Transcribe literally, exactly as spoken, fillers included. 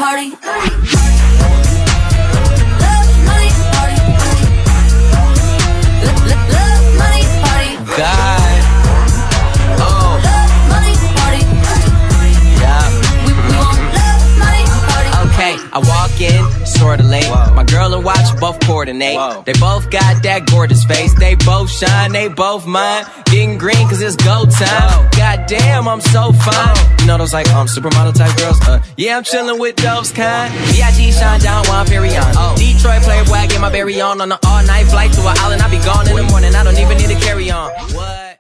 party. Love money party. Love, love, love money party. God. Oh. Love money party. Yeah. We, we want love money party. Okay, I walk in, sorta late. Whoa. My girl and watch both coordinate. Whoa. They both got that gorgeous face. They both shine, they both mine. Getting green cause it's go time. Whoa. God damn, I'm so fine. Whoa. You know those like um supermodel type girls? Uh, yeah, I'm chillin' with those kind. B I G shine down while I'm Perrion. Oh. Detroit Playboy, I get my berry on on an all night flight to an island. I be gone in the morning. I don't even need to carry on. What?